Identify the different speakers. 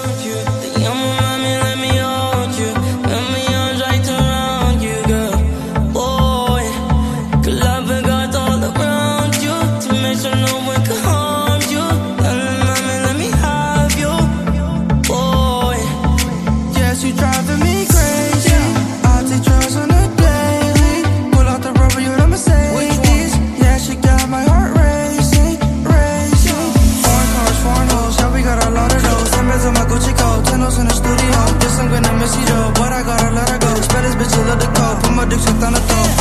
Speaker 1: In the studio, guess I'm gonna miss you though. But I gotta let her go. Spell this bitch a little cold. Put my dick on the throat.